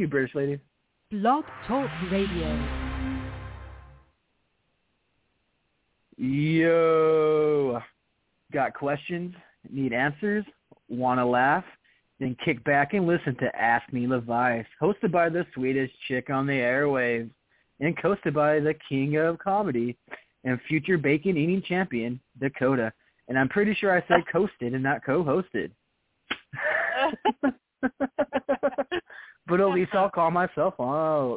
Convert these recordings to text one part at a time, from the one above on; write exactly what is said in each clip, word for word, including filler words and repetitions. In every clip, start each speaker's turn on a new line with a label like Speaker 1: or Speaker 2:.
Speaker 1: you, British lady.
Speaker 2: Blog Talk Radio.
Speaker 1: Yo, got questions? Need answers? Want to laugh? Then kick back and listen to Ask Me Levice, hosted by the sweetest chick on the airwaves, and coasted by the king of comedy and future bacon-eating champion, Dakota. And I'm pretty sure I said coasted and not co-hosted. But at least I'll call myself out.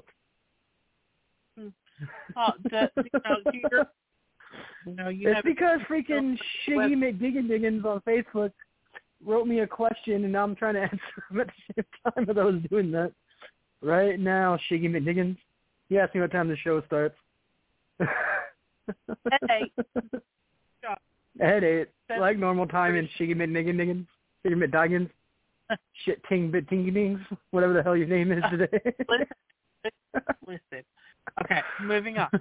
Speaker 3: Oh, that, you know, you're, you know, you
Speaker 1: it's because freaking Shiggy McDiggin-Diggins on Facebook wrote me a question, and now I'm trying to answer him at the same time as I was doing that. Right now, Shiggy McDiggins, he asked me what time the show starts.
Speaker 3: At eight.
Speaker 1: At eight, like normal time in Shiggy McDiggin-Diggins, Shiggy McDiggins, shit ting bit tingy dings, whatever the hell your name is today.
Speaker 3: Listen, listen. Okay, moving on.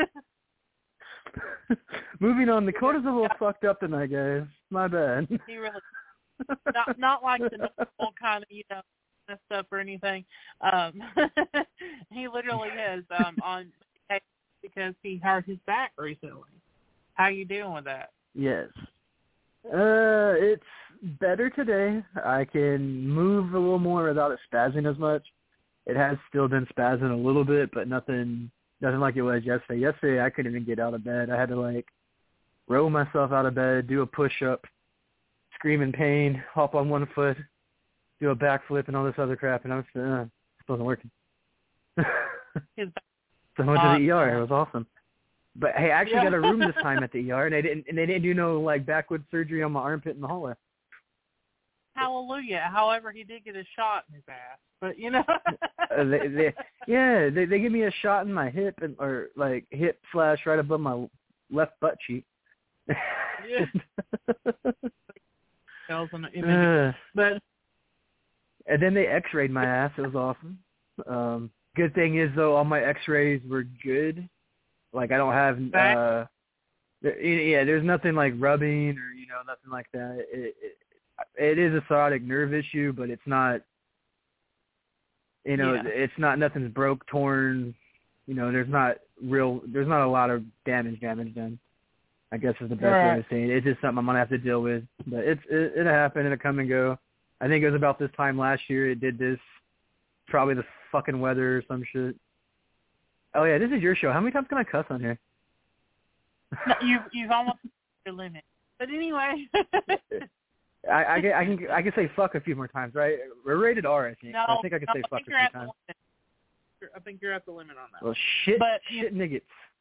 Speaker 1: Moving on, Dakota's a little fucked up tonight, guys. My bad.
Speaker 3: He really, not not like the normal kind of, you know, messed up or anything. Um, he literally is um, on because he hurt his back recently. How you dealing with that?
Speaker 1: Yes. Uh, it's better today. I can move a little more without it spazzing as much. It has still been spazzing a little bit, but nothing nothing like it was yesterday. Yesterday, I couldn't even get out of bed. I had to, like, roll myself out of bed, do a push-up, scream in pain, hop on one foot, do a backflip, and all this other crap, and I was, uh, it wasn't working. So I went to the E R. It was awesome. But hey, I actually
Speaker 3: yeah.
Speaker 1: got a room this time at the E R, and they didn't and they didn't do no like backward surgery on my armpit in the hallway.
Speaker 3: Hallelujah! However, he did get a shot in his ass, but you know.
Speaker 1: uh, they, they, yeah, they they give me a shot in my hip and or like hip slash right above my left butt cheek.
Speaker 3: Yeah. That was an image.
Speaker 1: Uh,
Speaker 3: but
Speaker 1: and then they X-rayed my ass. It was awesome. Um, good thing is though, all my X-rays were good. Like, I don't have, uh, yeah, there's nothing like rubbing or, you know, nothing like that. It, it, it is a sciatic nerve issue, but it's not, you know,
Speaker 3: yeah.
Speaker 1: it's not, nothing's broke, torn, you know, there's not real, there's not a lot of damage damage done, I guess is the best
Speaker 3: right.
Speaker 1: way of saying it. It's just something I'm going to have to deal with. But it's, it, it'll happen, it'll come and go. I think it was about this time last year it did this, probably the fucking weather or some shit. Oh, yeah, this is your show. How many times can I cuss on here?
Speaker 3: No, you, you've almost your limit. But anyway.
Speaker 1: I, I, can, I, can, I can say fuck a few more times, right? We're rated R, I think.
Speaker 3: No,
Speaker 1: I think I can
Speaker 3: no,
Speaker 1: say
Speaker 3: I
Speaker 1: fuck
Speaker 3: think
Speaker 1: a
Speaker 3: you're
Speaker 1: few
Speaker 3: at
Speaker 1: times.
Speaker 3: The limit. I think you're at the limit on that.
Speaker 1: Well, shit,
Speaker 3: but,
Speaker 1: shit niggets.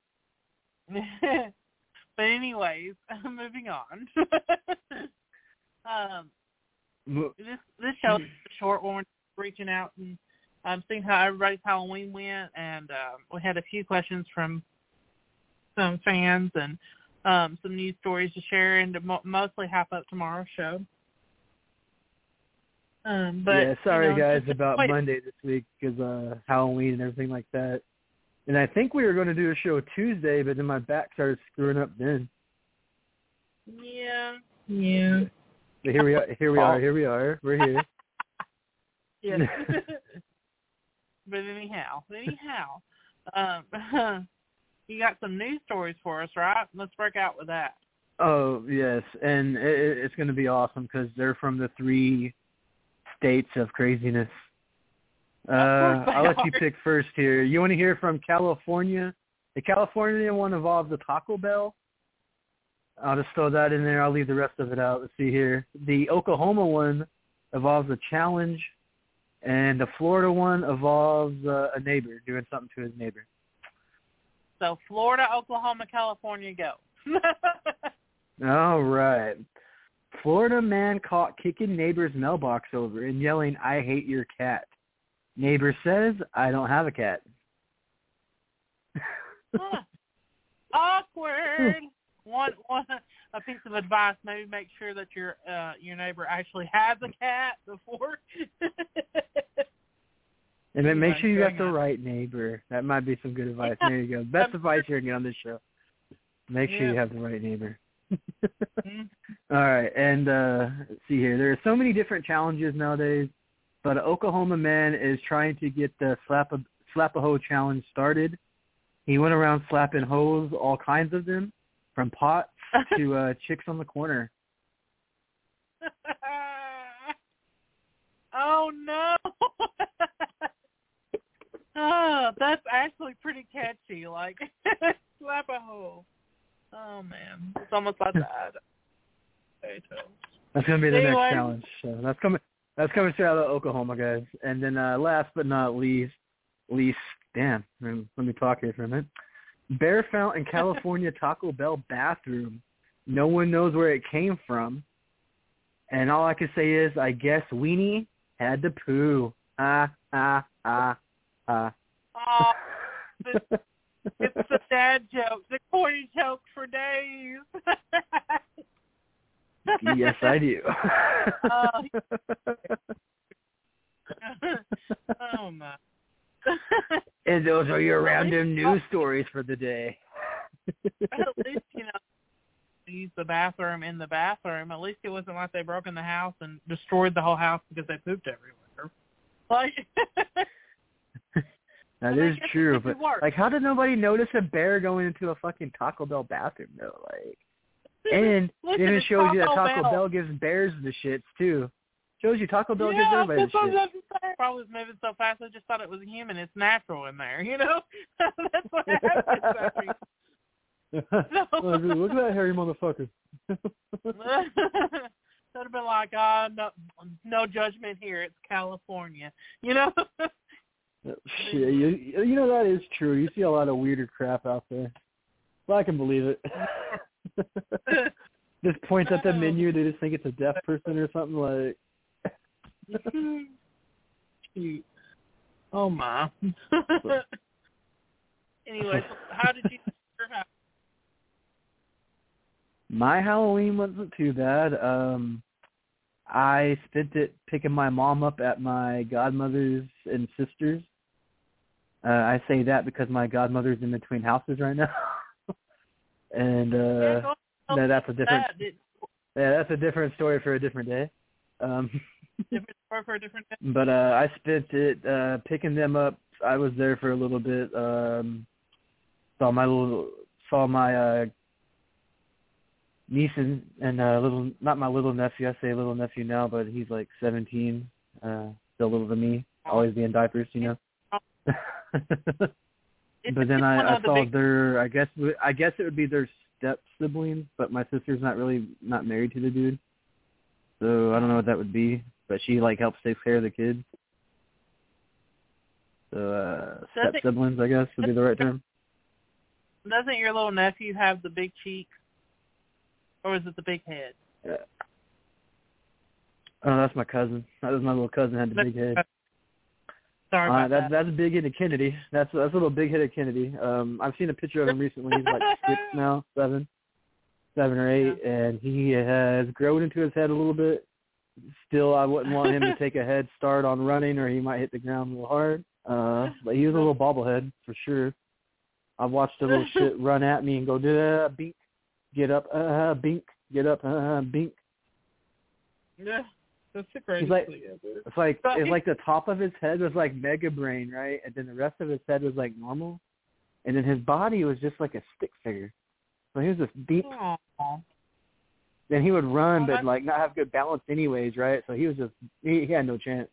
Speaker 3: But anyways, moving on. um, this, this show is a short one, reaching out and Um, seeing how everybody's Halloween went, and um, we had a few questions from some fans and um, some news stories to share, and to mo- mostly half up tomorrow's show. Um, but
Speaker 1: yeah, sorry
Speaker 3: you know,
Speaker 1: guys
Speaker 3: just,
Speaker 1: about
Speaker 3: wait.
Speaker 1: Monday this week because uh, Halloween and everything like that. And I think we were going to do a show Tuesday, but then my back started screwing up then.
Speaker 3: Yeah, yeah.
Speaker 1: But here we are. Here we are. Here we are. We're here.
Speaker 3: Yeah. But anyhow, anyhow, um, you got some news stories for us, right? Let's break out with that.
Speaker 1: Oh, yes, and it, it's going to be awesome because they're from the three states of craziness. Uh, I'll let you pick first here. You want to hear from California? The California one involves the Taco Bell. I'll just throw that in there. I'll leave the rest of it out. Let's see here. The Oklahoma one involves a challenge. And the Florida one involves uh, a neighbor doing something to his neighbor.
Speaker 3: So Florida, Oklahoma, California, go.
Speaker 1: All right. Florida man caught kicking neighbor's mailbox over and yelling, "I hate your cat." Neighbor says, "I don't have a cat."
Speaker 3: Huh. Awkward. one, one, a piece of advice: maybe make sure that your uh, your neighbor actually has a cat before.
Speaker 1: And then make sure you got the right neighbor. That might be some good advice.
Speaker 3: Yeah.
Speaker 1: There you go. Best advice you're going to get on this show. Make sure
Speaker 3: Yeah.
Speaker 1: you have the right neighbor.
Speaker 3: Mm-hmm.
Speaker 1: All right. And uh, let's see here. There are so many different challenges nowadays. but an Oklahoma man is trying to get the slap a, slap a hoe challenge started. He went around slapping hoes, all kinds of them, from pots to uh, chicks on the corner.
Speaker 3: Oh, no. Oh, that's actually pretty catchy. Like, slap a hoe. Oh, man. It's almost like that.
Speaker 1: That's going to be the
Speaker 3: anyway.
Speaker 1: next challenge. So that's coming That's coming straight out of Oklahoma, guys. And then uh, last but not least, least, damn, let me talk here for a minute. Bear found in California Taco Bell bathroom. No one knows where it came from. And all I can say is, I guess Weenie had to poo. Ah, ah, ah, ah.
Speaker 3: Oh, it's, it's a dad joke. The corny joke for days.
Speaker 1: Yes, I do.
Speaker 3: Oh, oh my.
Speaker 1: And those are your random news stories for the day.
Speaker 3: At least, you know, use the bathroom in the bathroom. At least it wasn't like they broke in the house and destroyed the whole house because they pooped everywhere. Like,
Speaker 1: that is true, but like, how did nobody notice a bear going into a fucking Taco Bell bathroom though? Like, and
Speaker 3: Listen,
Speaker 1: then it shows you that Taco
Speaker 3: Bell.
Speaker 1: Bell gives bears the shits too. Shows you Taco Bell
Speaker 3: yeah,
Speaker 1: gives everybody the
Speaker 3: shit. I was moving so fast, I just thought it was human. It's natural in there, you know. That's what happens.
Speaker 1: No. Look at that hairy motherfucker.
Speaker 3: That'd have been like, ah, oh, no, no judgment here. It's California, you know.
Speaker 1: Shit, you, you know that is true. You see a lot of weirder crap out there. Well, I can believe it. Just points at the menu. They just think it's a deaf person or something like.
Speaker 3: Cute. Oh my. Anyway, so how did you?
Speaker 1: My Halloween wasn't too bad. Um, I spent it picking my mom up at my godmother's and sister's. Uh, I say that because my godmother's in between houses right now, and uh, yeah, that's a different. That. Yeah, that's a different story for a different day. Um,
Speaker 3: different story for a different day.
Speaker 1: But uh, I spent it uh, picking them up. I was there for a little bit. Um, saw my little, saw my uh, niece and, and uh, little, not my little nephew. I say little nephew now, but he's like seventeen, uh, still little to me. Always be in diapers, you know. But then I, I saw their. I guess I guess it would be their step siblings, but my sister's not really not married to the dude, so I don't know what that would be. But she like helps take care of the kids. So uh, step siblings, I guess, would be the right term.
Speaker 3: Doesn't your little nephew have the big cheeks, or is it the big head?
Speaker 1: Yeah. Oh, that's my cousin. That was my little cousin had the big head.
Speaker 3: Sorry about
Speaker 1: uh, that's,
Speaker 3: that.
Speaker 1: That's a big headed Kennedy. That's that's a little big headed Kennedy. Um, I've seen a picture of him recently. He's like six now, seven, seven or eight, yeah. And he has grown into his head a little bit. Still, I wouldn't want him to take a head start on running, or he might hit the ground a little hard. Uh, but he was a little bobblehead for sure. I've watched a little shit run at me and go, uh, bink, get up, uh, bink, get up, uh, bink.
Speaker 3: Yeah, that's the greatest
Speaker 1: like,
Speaker 3: thing ever.
Speaker 1: It's like it's like the top of his head was like Mega Brain, right? And then the rest of his head was like normal, and then his body was just like a stick figure. So he was just beep.
Speaker 3: Aww.
Speaker 1: Then he would run,
Speaker 3: oh,
Speaker 1: but like not have good balance anyways, right? So he was just he, he had no chance.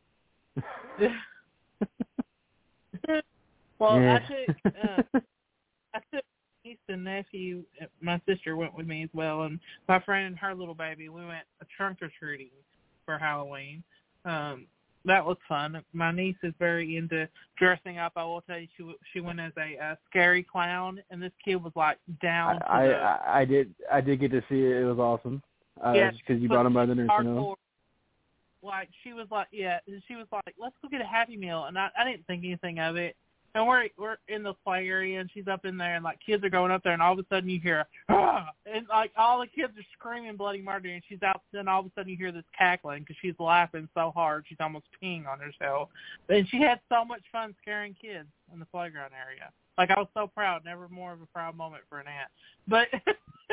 Speaker 3: Well,
Speaker 1: yeah.
Speaker 3: I took uh, I took niece and nephew. My sister went with me as well, and my friend and her little baby. We went trunk or treating for Halloween. Um, that was fun. My niece is very into dressing up. I will tell you, she she went as a, a scary clown, and this kid was like down.
Speaker 1: I
Speaker 3: to the,
Speaker 1: I, I did I did get to see it. It was awesome. Uh,
Speaker 3: yeah,
Speaker 1: because you brought him by the nurse, you know.
Speaker 3: Like she was like, yeah, she was like, let's go get a Happy Meal, and I I didn't think anything of it. And we're we're in the play area, and she's up in there, and like kids are going up there, and all of a sudden you hear, ah! And like all the kids are screaming bloody murder, and she's out, and all of a sudden you hear this cackling because she's laughing so hard she's almost peeing on herself. And she had so much fun scaring kids in the playground area. Like I was so proud, never more of a proud moment for an aunt. But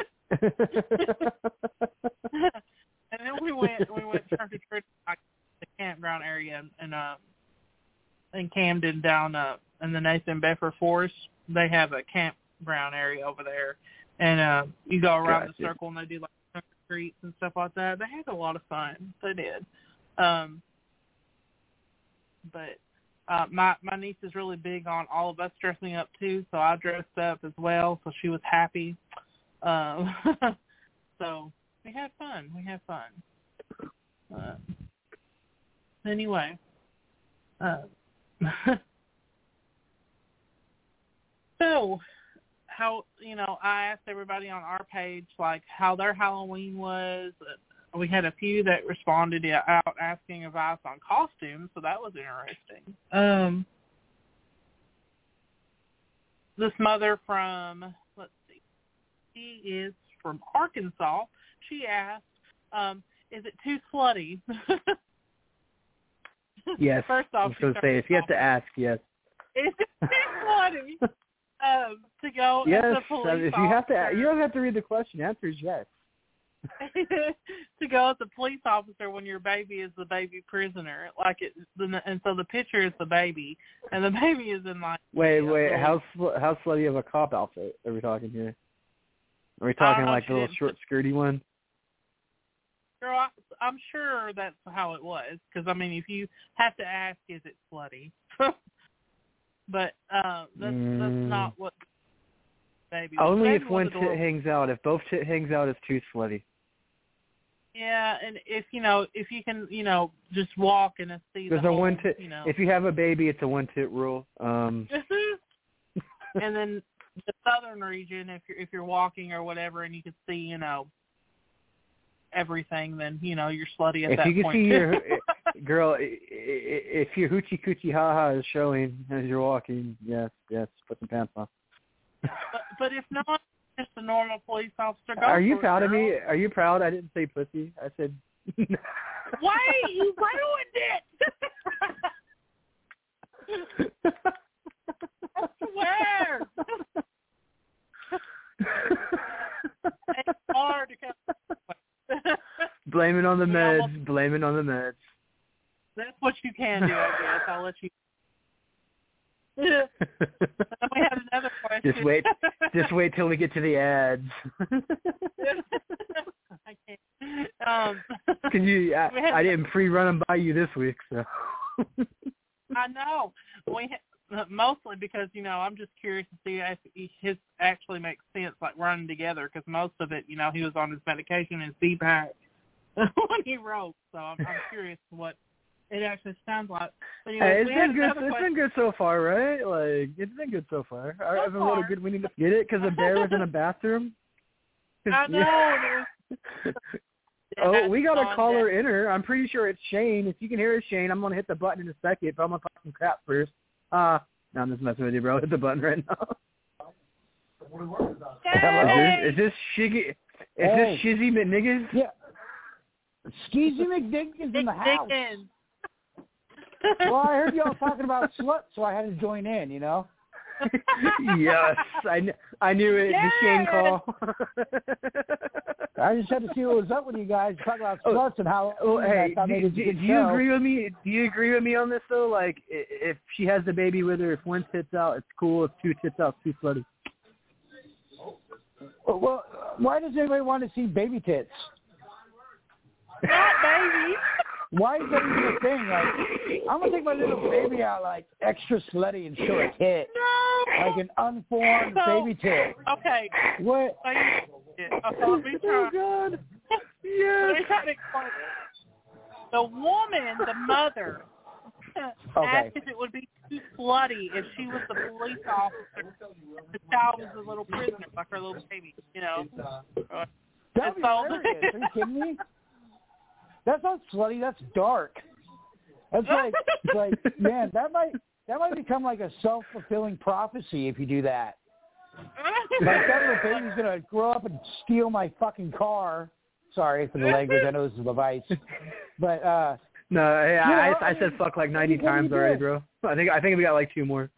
Speaker 3: and then we went we went trick or treating like the campground area in uh in Camden down uh in the Nathan Bedford Forest. They have a campground area over there, and uh, you go around gotcha. the circle and they do like streets and stuff like that. They had a lot of fun. They did. Um, but uh, my my niece is really big on all of us dressing up too, so I dressed up as well. So she was happy. Um, so we had fun. We had fun. Uh, anyway. Uh, so, how, you know, I asked everybody on our page, like, how their Halloween was. We had a few that responded out asking advice on costumes, so that was interesting. Um, this mother from, let's see, she is from Arkansas. She asked, um, is it too slutty?
Speaker 1: Yes.
Speaker 3: First off,
Speaker 1: I was going to say, if you have to ask, yes.
Speaker 3: Is it too slutty um, to go
Speaker 1: yes,
Speaker 3: as a police
Speaker 1: if
Speaker 3: officer?
Speaker 1: you have to, you don't have to read the question. The answer is yes.
Speaker 3: To go as a police officer when your baby is the baby prisoner, like it, and so the picture is the baby, and the baby is in like.
Speaker 1: Wait,
Speaker 3: the,
Speaker 1: wait,
Speaker 3: uh,
Speaker 1: how sl- how slutty of a cop outfit are we talking here? Are we talking
Speaker 3: know,
Speaker 1: like the little short skirty one?
Speaker 3: Girl, I, I'm sure that's how it was, because I mean, if you have to ask, is it slutty? But uh, that's
Speaker 1: mm.
Speaker 3: that's not what. Baby.
Speaker 1: Only
Speaker 3: baby
Speaker 1: if one tit hangs out. If both tit hangs out, it's too slutty.
Speaker 3: Yeah, and if you know, if you can, you know, just walk and see
Speaker 1: There's
Speaker 3: the
Speaker 1: a
Speaker 3: whole,
Speaker 1: one tit.
Speaker 3: You know.
Speaker 1: If you have a baby, it's a one tit rule. Um.
Speaker 3: And then the southern region, if you're if you're walking or whatever, and you can see, you know, everything, then you know you're slutty at
Speaker 1: if
Speaker 3: that
Speaker 1: you can
Speaker 3: point.
Speaker 1: see your girl, if your hoochie coochie ha ha is showing as you're walking, yes, yes, put some pants on.
Speaker 3: But, but if not, just a normal police officer. Go
Speaker 1: Are you
Speaker 3: for
Speaker 1: proud
Speaker 3: it,
Speaker 1: of
Speaker 3: girl.
Speaker 1: me? Are you proud? I didn't say pussy. I said.
Speaker 3: Wait, you ruined it! I swear. It's hard to come.
Speaker 1: Blame it on the
Speaker 3: We
Speaker 1: meds.
Speaker 3: almost-
Speaker 1: Blame it on the meds.
Speaker 3: That's what you can do, I guess. I'll let you. We have another question.
Speaker 1: Just wait. Just wait till we get to the ads.
Speaker 3: I can't. Um,
Speaker 1: Can you? I,
Speaker 3: had,
Speaker 1: I didn't pre-run them by you this week, so.
Speaker 3: I know. We ha- mostly because you know I'm just curious to see if his actually makes sense, like running together. Because most of it, you know, he was on his medication and C PAC when he wrote. So I'm, I'm curious what it actually sounds like. But anyway,
Speaker 1: hey, it's
Speaker 3: we
Speaker 1: been good. It's
Speaker 3: question.
Speaker 1: been good so far, right? Like it's been good so far.
Speaker 3: So
Speaker 1: I haven't
Speaker 3: far.
Speaker 1: a good. We need to get it because the bear was in a bathroom.
Speaker 3: I know.
Speaker 1: Yeah.
Speaker 3: It
Speaker 1: Oh,
Speaker 3: was,
Speaker 1: we got a caller
Speaker 3: that.
Speaker 1: in her. I'm pretty sure it's Shane. If you can hear it, Shane, I'm gonna hit the button in a second. But I'm gonna talk some crap first. Uh, no, I'm just messing with you, bro. Hit the button right now.
Speaker 3: Hey!
Speaker 1: Is this, is this Shiggy? Is
Speaker 4: Hey.
Speaker 1: this Shizzy McNiggas?
Speaker 4: Yeah. Skeezy McDickens in the house.
Speaker 3: Dickens.
Speaker 4: Well, I heard y'all talking about sluts, so I had to join in, you know?
Speaker 1: Yes, I, kn- I knew it.
Speaker 3: Yes!
Speaker 1: The Shane call.
Speaker 4: I just had to see what was up with you guys, talk about
Speaker 1: Oh,
Speaker 4: sluts and how
Speaker 1: Oh,
Speaker 4: I
Speaker 1: hey,
Speaker 4: thought
Speaker 1: do,
Speaker 4: maybe
Speaker 1: do,
Speaker 4: it was a
Speaker 1: do
Speaker 4: good
Speaker 1: you
Speaker 4: show.
Speaker 1: agree with me? Do you agree with me on this though? Like, i- if she has the baby with her, if one tits out, it's cool. If two tits out, it's too slutty.
Speaker 4: Well, why does anybody want to see baby tits?
Speaker 3: Not baby.
Speaker 4: Why is that even a thing? Like, I'm going to take my little baby out, like, extra slutty and show a tit.
Speaker 3: No.
Speaker 4: Like an unformed
Speaker 3: So-
Speaker 4: baby tit.
Speaker 3: Okay.
Speaker 4: What?
Speaker 3: So you, okay, let me try.
Speaker 1: Oh God!
Speaker 3: Let
Speaker 1: Yes.
Speaker 3: me try to explain it. The woman, the mother,
Speaker 4: Okay.
Speaker 3: asked if it would be too slutty if she was the police officer. The child was a little prisoner, like her little baby, you know. Uh,
Speaker 4: That'd be
Speaker 3: so-
Speaker 4: hilarious. Are you kidding me? That's not slutty. That's dark. That's like, it's like, man, that might that might become like a self-fulfilling prophecy if you do that. Like that little baby's gonna grow up and steal my fucking car. Sorry for the language. I know this is Levice, but uh,
Speaker 1: No, hey,
Speaker 4: You
Speaker 1: I,
Speaker 4: know,
Speaker 1: I,
Speaker 4: I
Speaker 1: I said
Speaker 4: mean,
Speaker 1: fuck like ninety
Speaker 4: what do you
Speaker 1: times
Speaker 4: do?
Speaker 1: already, bro. I think I think we got like two more.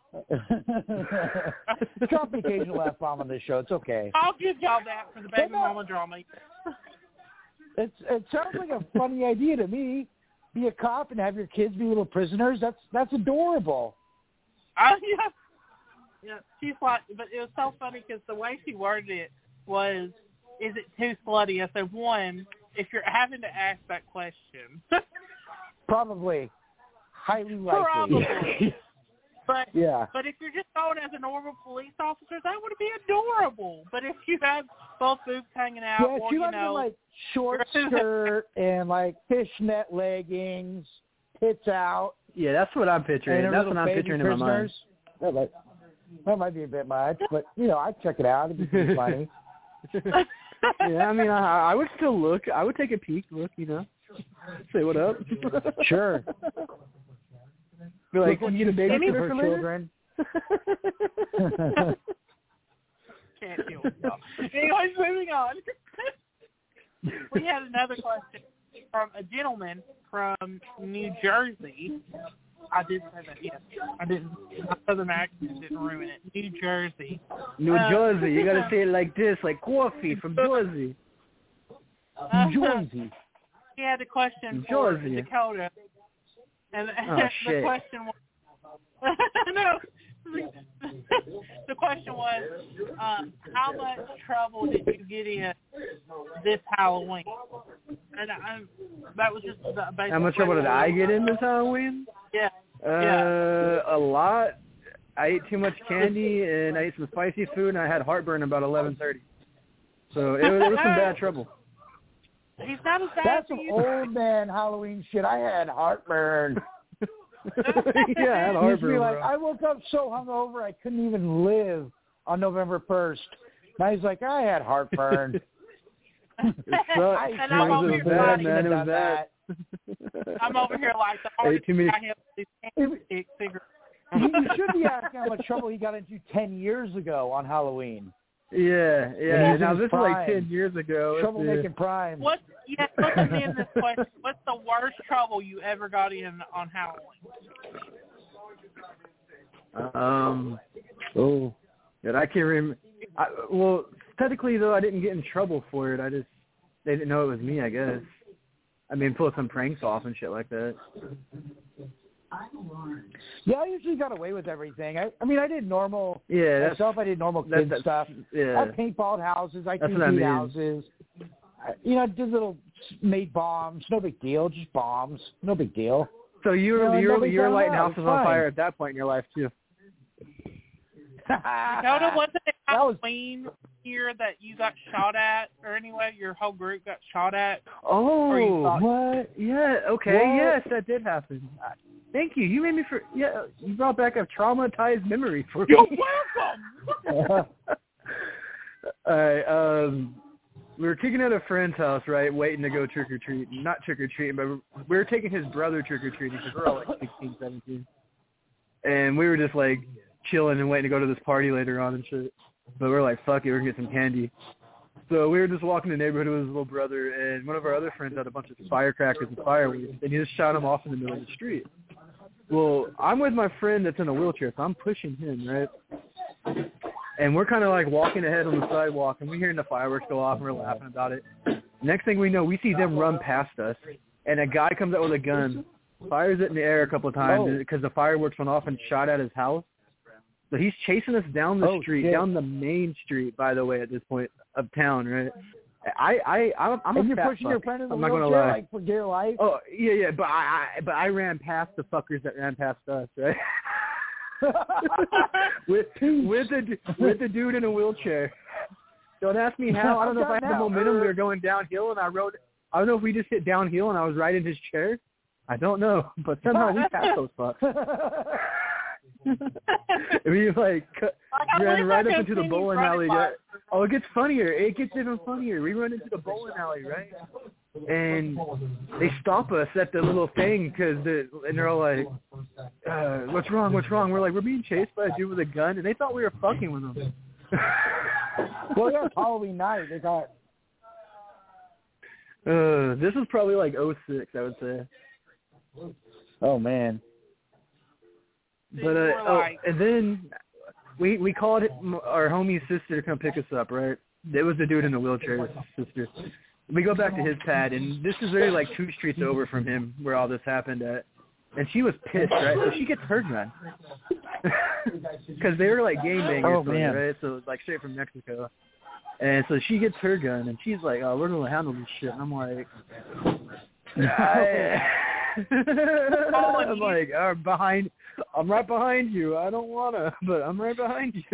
Speaker 4: drop the occasional F bomb on this show. It's okay.
Speaker 3: I'll give y'all that for the baby
Speaker 4: But no.
Speaker 3: mama drama.
Speaker 4: It's it sounds like a funny idea to me be a cop and have your kids be little prisoners? That's that's adorable.
Speaker 3: Oh, yeah. Yeah, she's like, but it was so funny because the way she worded it was, is it too slutty? I said, one, if you're having to ask that question.
Speaker 4: Probably. Highly likely.
Speaker 3: Probably. But
Speaker 4: yeah.
Speaker 3: But if you're just going as a normal police officer, that would be adorable. But if you have both boobs hanging out,
Speaker 4: yeah,
Speaker 3: or
Speaker 4: she
Speaker 3: you
Speaker 4: likes
Speaker 3: know,
Speaker 4: like short skirt and like fishnet leggings, tits out.
Speaker 1: Yeah, that's what I'm picturing. That's what I'm picturing
Speaker 4: prisoners.
Speaker 1: in my mind.
Speaker 4: That might, that might be a bit much, but you know, I'd check it out. It'd be pretty funny.
Speaker 1: Yeah, I mean, I, I would still look. I would take a peek, look, you know, say what up.
Speaker 4: Sure.
Speaker 1: Be like, can you get a babysitter for
Speaker 4: children?
Speaker 3: Can't deal with y'all. Anyways, moving on. We had another question from a gentleman from New Jersey. I did say that, yes. I didn't. My southern accent didn't ruin it. New Jersey.
Speaker 1: New
Speaker 3: uh,
Speaker 1: Jersey. You got to say it like this, like coffee from Jersey.
Speaker 3: Uh,
Speaker 4: New Jersey.
Speaker 3: He had a question
Speaker 1: New
Speaker 3: for
Speaker 1: Jersey.
Speaker 3: Dakota. And
Speaker 1: Oh,
Speaker 3: the
Speaker 1: shit.
Speaker 3: question was, no, the question was, um, how much trouble did you get in this Halloween? And I, that was just the basic
Speaker 1: How much trouble did I
Speaker 3: question.
Speaker 1: get in this Halloween?
Speaker 3: Yeah.
Speaker 1: Uh,
Speaker 3: Yeah.
Speaker 1: a lot. I ate too much candy and I ate some spicy food and I had heartburn about eleven thirty. So it was, it was some bad trouble.
Speaker 3: He's not as bad
Speaker 4: That's
Speaker 3: as
Speaker 4: some
Speaker 3: he used
Speaker 4: old man Halloween shit. I had heartburn.
Speaker 1: Yeah, I had
Speaker 4: It used to be
Speaker 1: heartburn.
Speaker 4: like,
Speaker 1: bro.
Speaker 4: I woke up so hungover I couldn't even live on November first. Now he's like, I had heartburn.
Speaker 1: It sucked.
Speaker 4: I,
Speaker 3: And I'm
Speaker 1: it
Speaker 3: over
Speaker 1: was
Speaker 3: here
Speaker 1: bad,
Speaker 3: fighting
Speaker 1: man. It was
Speaker 4: done
Speaker 1: bad.
Speaker 3: that. I'm over here like the
Speaker 1: I ate
Speaker 3: hardest
Speaker 1: too many.
Speaker 3: guy have these candy stick cigarettes.
Speaker 4: You should be asking how much trouble he got into ten years ago on Halloween.
Speaker 1: Yeah,
Speaker 4: When he
Speaker 1: yeah.
Speaker 4: was in
Speaker 1: Now
Speaker 4: his
Speaker 1: this is like
Speaker 4: prime.
Speaker 1: ten years ago. Let's
Speaker 4: Trouble
Speaker 1: see.
Speaker 4: making prime.
Speaker 3: What? Yeah, listen in this question. What's the worst trouble you ever got in on Halloween?
Speaker 1: Um.
Speaker 4: Oh.
Speaker 1: That I can't remember. I, well, technically though, I didn't get in trouble for it. I just they didn't know it was me. I guess. I mean, pull some pranks off and shit like that.
Speaker 4: Yeah, I usually got away with everything. I, I mean, I did normal
Speaker 1: Yeah, that's
Speaker 4: myself. I did normal
Speaker 1: that,
Speaker 4: kid
Speaker 1: that's,
Speaker 4: stuff.
Speaker 1: Yeah.
Speaker 4: I paintballed houses. I
Speaker 1: That's
Speaker 4: T
Speaker 1: what I
Speaker 4: V'd
Speaker 1: mean.
Speaker 4: houses. I, you know, I did little made bombs. No big deal. Just bombs. No big deal.
Speaker 1: So you were
Speaker 4: No,
Speaker 1: you were
Speaker 4: nobody
Speaker 1: you were
Speaker 4: found
Speaker 1: lighting
Speaker 4: out.
Speaker 1: houses
Speaker 4: It's
Speaker 1: on
Speaker 4: fine.
Speaker 1: fire at that point in your life too.
Speaker 3: Dakota, wasn't it
Speaker 4: That was-
Speaker 3: Halloween year that you got shot at, or anyway, your whole group got shot at?
Speaker 1: Oh,
Speaker 3: Or you thought-
Speaker 1: what? Yeah. Okay.
Speaker 4: What?
Speaker 1: Yes, that did happen. Uh, Thank you. You made me for yeah. You brought back a traumatized memory for me.
Speaker 3: You're welcome.
Speaker 1: All right. Um, we were kicking at a friend's house, right, waiting to go trick or treating. Not trick or treating, but we were taking his brother trick or treating because we're all like sixteen, seventeen, and we were just like chilling and waiting to go to this party later on and shit. But we we're like, fuck it, we're gonna get some candy. So we were just walking the neighborhood with his little brother, and one of our other friends had a bunch of firecrackers and fireworks, and he just shot them off in the middle of the street. Well, I'm with my friend that's in a wheelchair, so I'm pushing him, right? And we're kind of like walking ahead on the sidewalk, and we're hearing the fireworks go off, and we're laughing about it. Next thing we know, we see them run past us, and a guy comes out with a gun, fires it in the air a couple of times
Speaker 4: Oh.
Speaker 1: because the fireworks went off and shot at his house. So he's chasing us down the
Speaker 4: Oh,
Speaker 1: street,
Speaker 4: shit.
Speaker 1: down the main street, by the way, at this point of town, right? I, I, I'm, I'm
Speaker 4: and
Speaker 1: a
Speaker 4: you're
Speaker 1: fat
Speaker 4: pushing
Speaker 1: fuck.
Speaker 4: your friend in the
Speaker 1: I'm not gonna
Speaker 4: wheelchair
Speaker 1: lie.
Speaker 4: like for dear life.
Speaker 1: Oh yeah, yeah, but I, I, but I ran past the fuckers that ran past us, right? with with the with the dude in a wheelchair. Don't ask me how. I don't know if I had the momentum. We were going downhill, and I rode. I don't know if we just hit downhill, and I was right in his chair. I don't know, but somehow we passed those fucks. we like cut,
Speaker 3: Like, I
Speaker 1: ran
Speaker 3: wish
Speaker 1: right
Speaker 3: I
Speaker 1: up
Speaker 3: could
Speaker 1: into the
Speaker 3: see you
Speaker 1: bowling
Speaker 3: running
Speaker 1: alley.
Speaker 3: by-
Speaker 1: Yeah. Oh, it gets funnier. It gets even funnier. We run into the bowling alley, right? And they stop us at the little thing because the and they're all like, uh, "What's wrong? What's wrong?" We're like, "We're being chased by a dude with a gun," and they thought we were fucking with them.
Speaker 4: Well, yeah, it's Halloween night. They got.
Speaker 1: Uh, this was probably like oh six, I would say.
Speaker 4: Oh man.
Speaker 1: But uh, oh, and then we we called it, our homie's sister to come pick us up, right? It was the dude in the wheelchair, it was his sister. we go back to his pad, and this is really like two streets over from him where all this happened at. And she was pissed, right? So she gets her gun. Because they were like game bangers,
Speaker 4: oh, man.
Speaker 1: right? So it's like straight from Mexico. And so she gets her gun, and she's like, oh, we're going to handle this shit. And I'm like, I, I'm like, oh, behind, I'm right behind you. I don't want to, but I'm right behind you.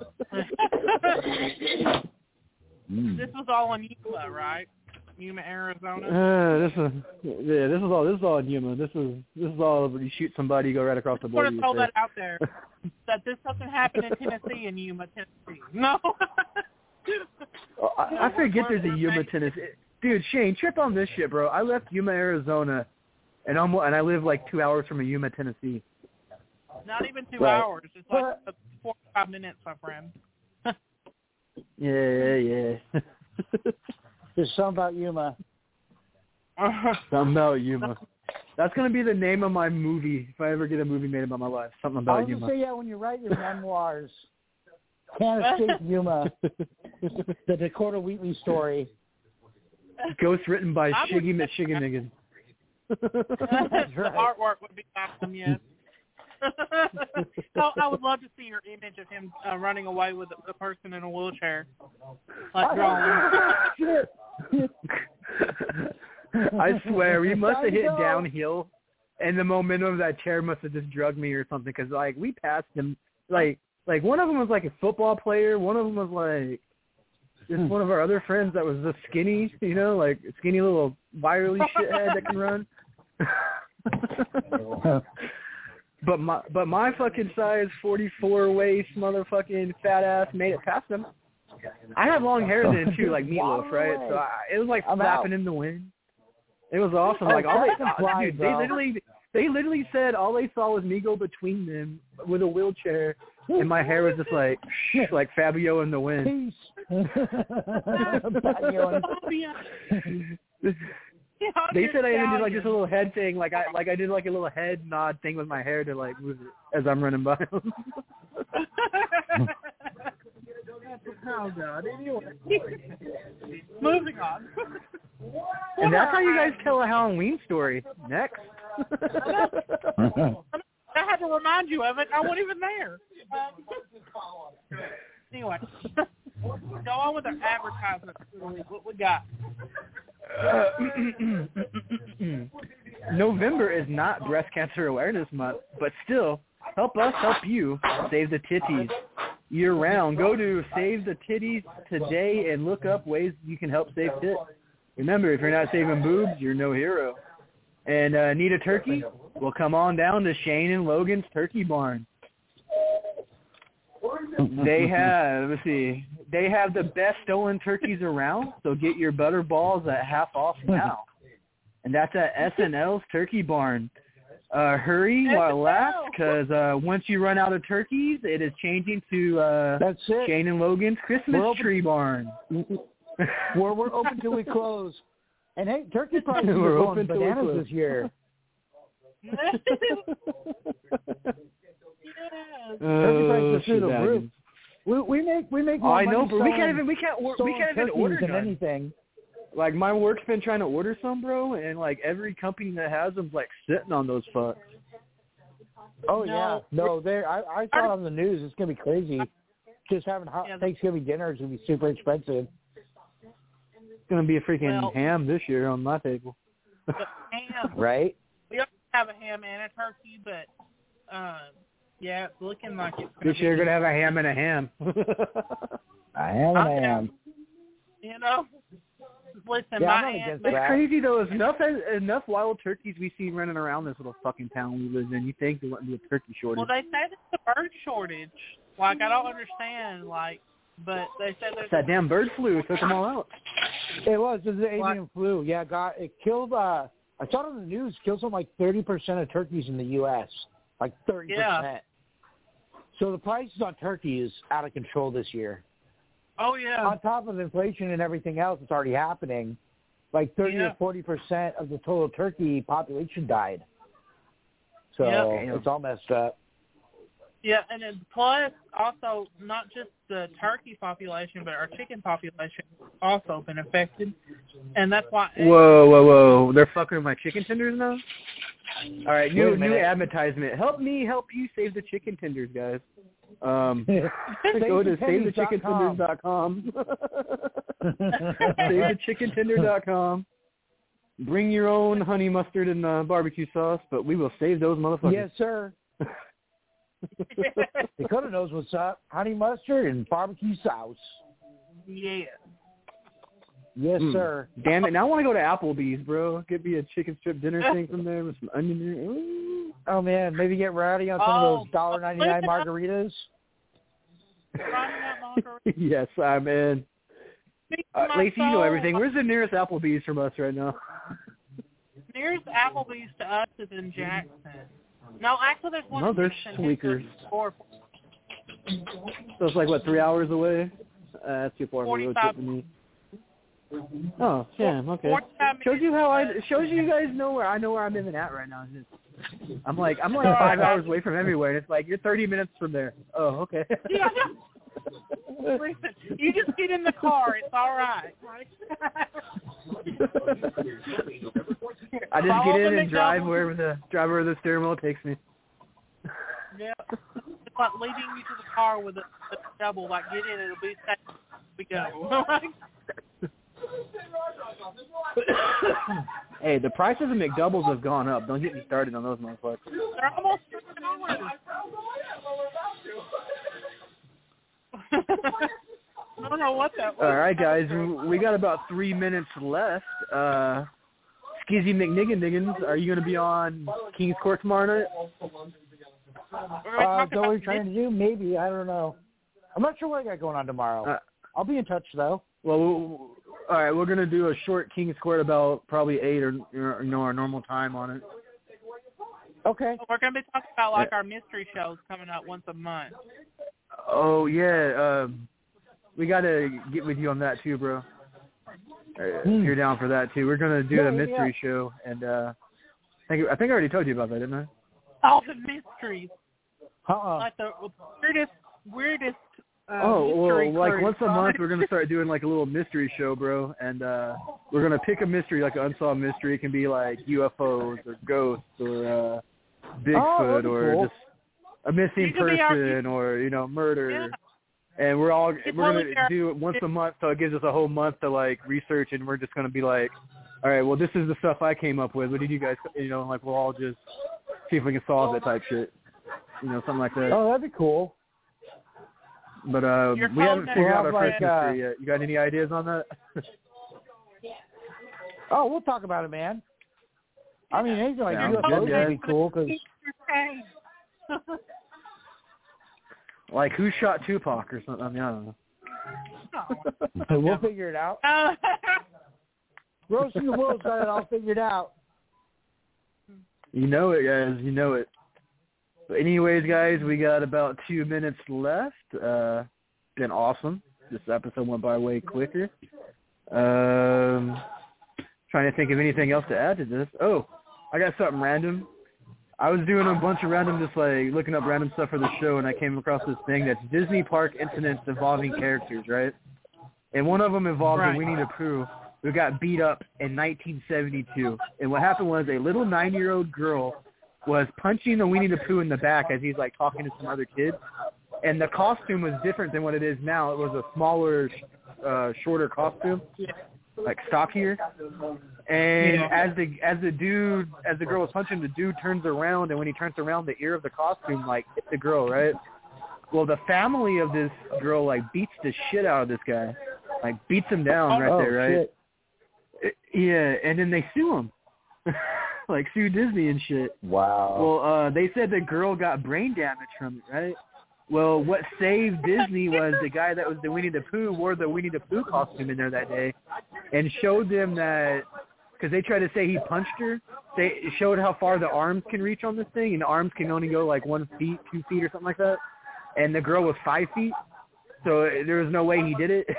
Speaker 3: This was all in Yuma, right? Yuma, Arizona.
Speaker 1: Uh, this is yeah. This is all. This is all in Yuma. This is this is all. You shoot somebody, you go right across the
Speaker 3: I
Speaker 1: border.
Speaker 3: want to throw that out there. That this doesn't happen in Tennessee and Yuma, Tennessee. No.
Speaker 1: oh, I, I forget there's a Yuma, Tennessee. Dude, Shane, trip on this shit, bro. I left Yuma, Arizona, and almost, and I live like two hours from a Yuma, Tennessee.
Speaker 3: Not even two
Speaker 4: right.
Speaker 3: hours. It's like forty-five minutes, my friend.
Speaker 1: yeah, yeah, yeah.
Speaker 4: There's something about Yuma.
Speaker 1: Something about Yuma. That's going to be the name of my movie if I ever get a movie made about my life. Something about
Speaker 4: I was
Speaker 1: Yuma.
Speaker 4: going to say, yeah, when you write your memoirs, Can't Escape Yuma, the Dakota Wheatley story.
Speaker 1: Ghost written by
Speaker 3: I
Speaker 1: Shiggy
Speaker 3: would-
Speaker 1: McShigginigan.
Speaker 3: The
Speaker 4: right.
Speaker 3: artwork would be awesome, yes. So I would love to see your image of him uh, running away with a, a person in a wheelchair, like drawing.
Speaker 1: I swear, we must have hit
Speaker 4: I know.
Speaker 1: downhill, and the momentum of that chair must have just drugged me or something. Because like we passed him, like like one of them was like a football player, one of them was like just one of our other friends that was just skinny, you know, like a skinny little wirely shithead that can run. But my but my fucking size forty-four waist motherfucking fat ass made it past them. I had long hair then too, like Meatloaf, right? So I, it was like
Speaker 4: I'm
Speaker 1: flapping
Speaker 4: out.
Speaker 1: in the wind. It was awesome.
Speaker 4: Oh,
Speaker 1: Like all they,
Speaker 4: that's fly,
Speaker 1: dude, they
Speaker 4: bro.
Speaker 1: literally they literally said all they saw was me go between them with a wheelchair, and my hair was just like like Fabio in the wind.
Speaker 4: Peace.
Speaker 1: They said I even did like this little head thing, like I like I did like a little head nod thing with my hair to like move it as I'm running by them.
Speaker 3: Oh God! Anyway, moving on.
Speaker 1: And that's how you guys tell a Halloween story. Next.
Speaker 3: I had to remind you of it. I wasn't even there. Um, anyway, go on with our advertisement. What we got?
Speaker 1: Uh, November is not Breast Cancer Awareness Month, but still, help us help you save the titties year-round. Go to Save the Titties today and look up ways you can help save tits. Remember, if you're not saving boobs, you're no hero. And uh, need a turkey? Well, come on down to Shane and Logan's Turkey Barn. They have, let's see, they have the best stolen turkeys around, so get your butter balls at half off now. And that's at S N L's Turkey Barn. Uh, hurry while it lasts, because uh, once you run out of turkeys, it is changing to uh,
Speaker 4: That's it.
Speaker 1: Shane and Logan's Christmas
Speaker 4: We're open-
Speaker 1: Tree Barn.
Speaker 4: We're, we're open till we close. And, hey, turkey prices
Speaker 1: We're
Speaker 4: are
Speaker 1: open
Speaker 4: going
Speaker 1: till we
Speaker 4: bananas
Speaker 1: close.
Speaker 4: this year. Turkey prices are through the
Speaker 1: Uh,
Speaker 4: roof. We, we make we make
Speaker 1: Oh,
Speaker 4: more
Speaker 1: I know,
Speaker 4: money
Speaker 1: but we can't
Speaker 4: selling
Speaker 1: even we can't or, we
Speaker 4: stolen
Speaker 1: can't even
Speaker 4: turkeys
Speaker 1: order
Speaker 4: than
Speaker 1: none.
Speaker 4: anything.
Speaker 1: Like my work's been trying to order some, bro, and like every company that has them's like sitting on those fucks.
Speaker 4: Oh
Speaker 3: No.
Speaker 4: yeah, no, there. I, I saw it on the news. It's gonna be crazy. Just having hot
Speaker 3: Yeah, the-
Speaker 4: Thanksgiving dinner is gonna be super expensive.
Speaker 1: It's gonna be a freaking
Speaker 3: Well-
Speaker 1: ham this year on my table.
Speaker 3: But ham.
Speaker 4: Right?
Speaker 3: We don't have a ham and a turkey, but um, yeah, it's looking like it's gonna
Speaker 1: This year,
Speaker 3: be,
Speaker 1: gonna have a ham and a ham.
Speaker 4: I am
Speaker 3: I'm
Speaker 4: an
Speaker 3: down.
Speaker 4: am.
Speaker 3: You know, listen,
Speaker 4: Yeah,
Speaker 3: my
Speaker 4: I'm not
Speaker 3: aunt,
Speaker 4: against
Speaker 1: It's
Speaker 4: that.
Speaker 1: crazy though. There's enough enough wild turkeys we see running around this little fucking town we live in. You think there wouldn't be a turkey shortage?
Speaker 3: well, they say there's a bird shortage. Like I don't understand, like, but they said there's
Speaker 1: It's that damn bird flu took them all out.
Speaker 4: It was. It was the
Speaker 3: What?
Speaker 4: avian flu. Yeah, got it killed. Uh, I saw it on the news. Killed something like thirty percent of turkeys in the U S Like thirty
Speaker 3: Yeah.
Speaker 4: percent. So the prices on turkey is out of control this year.
Speaker 3: Oh yeah,
Speaker 4: On top of inflation and everything else that's already happening, like thirty
Speaker 3: Yeah.
Speaker 4: or forty percent of the total turkey population died. So
Speaker 3: Yeah.
Speaker 4: it's all messed up.
Speaker 3: Yeah, and then plus also not just the turkey population, but our chicken population has also been affected, and that's why.
Speaker 1: Whoa, whoa, whoa! They're fucking with my chicken tenders now. All right, new new advertisement. Help me, help you save the chicken tenders, guys. Um, go to save the chicken tenders dot com. save the chicken tender dot com. Bring your own honey mustard and uh, barbecue sauce, but we will save those motherfuckers.
Speaker 4: Yes, sir. Dakota knows what's up. Honey mustard and barbecue sauce.
Speaker 3: Yeah.
Speaker 4: Yes,
Speaker 1: mm.
Speaker 4: sir.
Speaker 1: Damn it. Now I want to go to Applebee's, bro. Get me a chicken strip dinner thing from there with some onion in it. Ooh.
Speaker 4: Oh, man. Maybe get rowdy on some
Speaker 3: oh,
Speaker 4: of those one dollar ninety-nine margaritas.
Speaker 1: Yes, I'm in. Uh, Lacey, you know everything. Where's the nearest Applebee's from us right now?
Speaker 3: Nearest Applebee's to us is in Jackson. No, actually, there's one.
Speaker 1: No, there's Squeakers. So it's like, what, three hours away? Uh, that's too far of a road trip for me. Oh, yeah, okay. Shows you how I shows you guys know where I know where I'm even at right now. Just, I'm like I'm like five hours away from everywhere, and it's like you're thirty minutes from there. Oh, okay.
Speaker 3: Yeah. Listen, you just get in the car. It's all right.
Speaker 1: I just get in and drive wherever the drive wherever the steering wheel takes me.
Speaker 3: Yeah, it's like leading you to the car with a, a double. Like get in, it'll be safe. We go.
Speaker 1: Hey, the prices of McDoubles have gone up. Don't get me started on those motherfuckers.
Speaker 3: They're almost six dollars. I don't know what that was.
Speaker 1: All right, guys, we got about three minutes left. Uh, Skizzy McNiggin-Niggins, are you going to be on King's Court tomorrow night?
Speaker 4: Uh, is that what you're trying to do? Maybe. I don't know. I'm not sure what I got going on tomorrow. Uh, I'll be in touch, though.
Speaker 1: Well, we'll all right, we're going to do a short King's Court about probably eight or, you know, our normal time on it.
Speaker 4: Okay.
Speaker 3: We're going to be talking about, like, our mystery shows coming out once a month.
Speaker 1: Oh, yeah. Um, we got to get with you on that, too, bro. Uh, hmm. You're down for that, too. We're going to do yeah, a mystery yeah. show, and uh, I, think, I think I already told you about that, didn't I?
Speaker 3: All the mysteries.
Speaker 4: Uh-uh.
Speaker 3: Like the weirdest, weirdest uh,
Speaker 1: Oh, well, like
Speaker 3: crew.
Speaker 1: once a month we're going to start doing like a little mystery show, bro, and uh, we're going to pick a mystery, like an unsolved mystery. It can be like U F Os or ghosts or uh, Bigfoot
Speaker 4: oh,
Speaker 1: or
Speaker 4: cool.
Speaker 1: just a missing person our, or, you know, murder. Yeah. And we're all, it's we're going to do it once a month, so it gives us a whole month to like research, and we're just going to be like, all right, well, this is the stuff I came up with. What did you guys, you know, like we'll all just see if we can solve it type shit. You know, something like that.
Speaker 4: Oh, that'd be cool.
Speaker 1: But uh, we haven't figured out our
Speaker 4: like,
Speaker 1: first
Speaker 4: uh,
Speaker 1: mystery yet. You got any ideas on that?
Speaker 4: Oh, we'll talk about it, man. I mean, anything like U F Os would be cool. Cause...
Speaker 1: like, who shot Tupac or something? I mean, I don't know.
Speaker 4: We'll figure it out. Roast in the World's got it all figured out.
Speaker 1: You know it, guys. You know it. But anyways, guys, we got about two minutes left. Uh, been awesome. This episode went by way quicker. Um, trying to think of anything else to add to this. Oh, I got something random. I was doing a bunch of random, just like looking up random stuff for the show, and I came across this thing that's Disney park incidents involving characters, right? And one of them involved right. the Winnie the Pooh, who got beat up in nineteen seventy-two. And what happened was a little nine-year-old girl was punching the Winnie the Pooh in the back as he's like talking to some other kids. And the costume was different than what it is now. It was a smaller, uh, shorter costume, like stockier. And yeah. as the as the dude, as the girl was punching, the dude turns around, and when he turns around, the ear of the costume like hit the girl, right? Well, the family of this girl like beats the shit out of this guy, like beats him down right
Speaker 4: oh,
Speaker 1: there, right?
Speaker 4: Shit.
Speaker 1: It, yeah, and then they sue him. Like, sue Disney and shit.
Speaker 4: Wow.
Speaker 1: Well, uh, they said the girl got brain damage from it, right? Well, what saved Disney was the guy that was the Winnie the Pooh wore the Winnie the Pooh costume in there that day and showed them that, because they tried to say he punched her, they showed how far the arms can reach on this thing, and the arms can only go like one feet, two feet or something like that. And the girl was five feet, so there was no way he did it.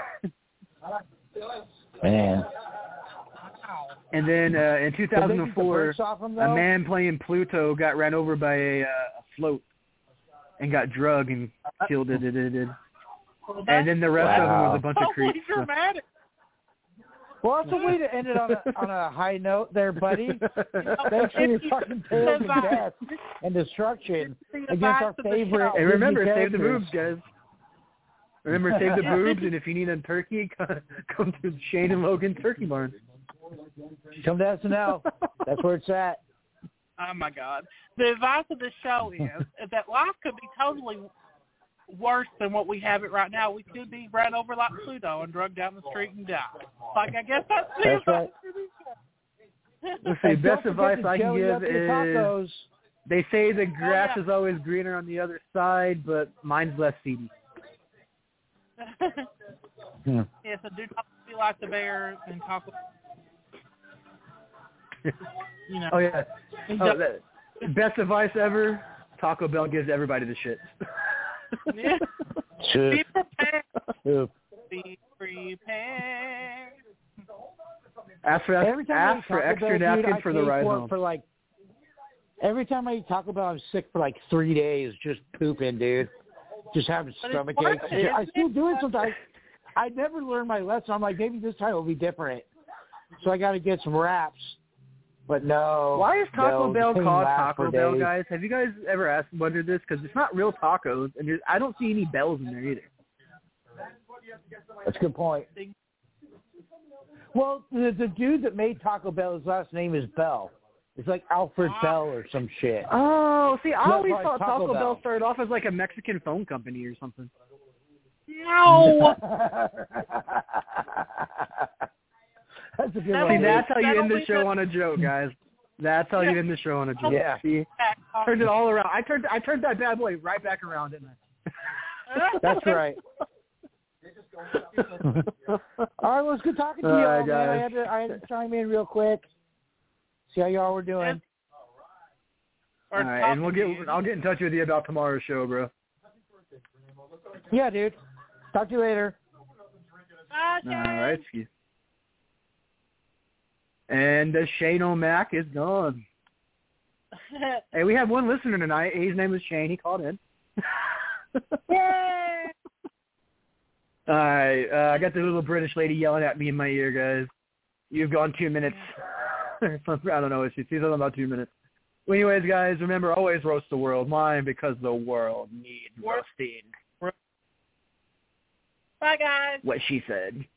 Speaker 4: Man.
Speaker 1: And then uh, in two thousand four, a man playing Pluto got ran over by a uh, float. and got drugged and killed it. it, it, it.
Speaker 3: Well,
Speaker 1: And then the rest
Speaker 4: Wow.
Speaker 1: of them was a bunch of
Speaker 3: totally
Speaker 1: creeps. so.
Speaker 3: dramatic.
Speaker 4: Well, that's a way to end it on a, on a high note there, buddy. Thanks for your fucking tales of death and destruction against our favorite.
Speaker 1: And remember,
Speaker 4: Disney
Speaker 1: save the
Speaker 4: characters.
Speaker 1: boobs, guys. Remember, save the boobs, and if you need a turkey, come to Shane and Logan Turkey Barn.
Speaker 4: Come to S N L. That's where it's at.
Speaker 3: Oh, my God. The advice of the show is, is that life could be totally worse than what we have it right now. We could be ran over like Pluto and drugged down the street and die. Like, I guess that's the
Speaker 4: That's
Speaker 3: advice
Speaker 4: right.
Speaker 3: for the show.
Speaker 1: Let's see,
Speaker 4: And
Speaker 1: best
Speaker 4: don't
Speaker 1: advice
Speaker 4: forget to
Speaker 1: I can
Speaker 4: jelly
Speaker 1: give
Speaker 4: up your
Speaker 1: is,
Speaker 4: tacos.
Speaker 1: they say the grass
Speaker 3: yeah.
Speaker 1: is always greener on the other side, but mine's less seedy.
Speaker 4: Hmm.
Speaker 3: Yeah, so do not be like the bear and talk. You know.
Speaker 1: Oh, yeah. Oh, that, best advice ever, Taco Bell gives everybody the shit.
Speaker 3: Yeah.
Speaker 4: Sure.
Speaker 3: Be prepared.
Speaker 4: Sure.
Speaker 3: Be prepared.
Speaker 1: Ask for,
Speaker 4: Every time I
Speaker 1: ask
Speaker 4: eat
Speaker 1: for
Speaker 4: Taco
Speaker 1: extra
Speaker 4: Bell, dude,
Speaker 1: napkin
Speaker 4: I
Speaker 1: for the
Speaker 4: pay
Speaker 1: ride
Speaker 4: for it
Speaker 1: home.
Speaker 4: For like, every time I eat Taco Bell, I'm sick for like three days, just pooping, dude. Just having
Speaker 3: But it's
Speaker 4: stomach
Speaker 3: worth
Speaker 4: aches.
Speaker 3: it.
Speaker 4: I still do it sometimes. I never learned my lesson. I'm like, maybe this time will be different. So I got to get some wraps. But no.
Speaker 1: Why is Taco
Speaker 4: no,
Speaker 1: Bell
Speaker 4: the same
Speaker 1: called
Speaker 4: wrap
Speaker 1: Taco
Speaker 4: for
Speaker 1: Bell,
Speaker 4: days.
Speaker 1: guys? Have you guys ever asked wondered this? Because it's not real tacos, and there's, I don't see any bells in there either.
Speaker 4: That's a good point. Well, the, the dude that made Taco Bell, his last name is Bell. It's like Alfred Bell or some shit.
Speaker 1: Oh, see, I
Speaker 4: No,
Speaker 1: always
Speaker 4: probably
Speaker 1: thought
Speaker 4: Taco
Speaker 1: Taco Bell.
Speaker 4: Bell
Speaker 1: started off as like a Mexican phone company or something.
Speaker 3: No.
Speaker 4: That's a good
Speaker 3: That'll
Speaker 4: one.
Speaker 1: See, that's how you
Speaker 3: That'll
Speaker 1: end the
Speaker 3: be
Speaker 1: show
Speaker 3: the-
Speaker 1: on a joke, guys. That's how you end the show on a joke.
Speaker 4: Yeah.
Speaker 1: See, turned it all around. I turned I turned that bad boy right back around, didn't I?
Speaker 4: That's right. All right, well, it's good talking to
Speaker 1: All
Speaker 4: you
Speaker 1: right,
Speaker 4: all, man. I
Speaker 1: guys.
Speaker 4: had to I had to chime in real quick. See how y'all were doing.
Speaker 3: Or
Speaker 1: All right, and we'll get
Speaker 3: talking to you.
Speaker 1: I'll get in touch with you about tomorrow's show, bro.
Speaker 4: Yeah, dude. Talk to you later.
Speaker 3: Okay.
Speaker 1: All right, excuse. And the Shane O'Mac is gone. Hey, we have one listener tonight. His name is Shane. He called in.
Speaker 3: Yay!
Speaker 1: All right, uh, I got the little British lady yelling at me in my ear, guys. You've gone two minutes. I don't know. She sees something about two minutes. Well, anyways, guys, remember, always roast the world. Why? Because the world needs roasting.
Speaker 3: Bye, guys.
Speaker 1: What she said.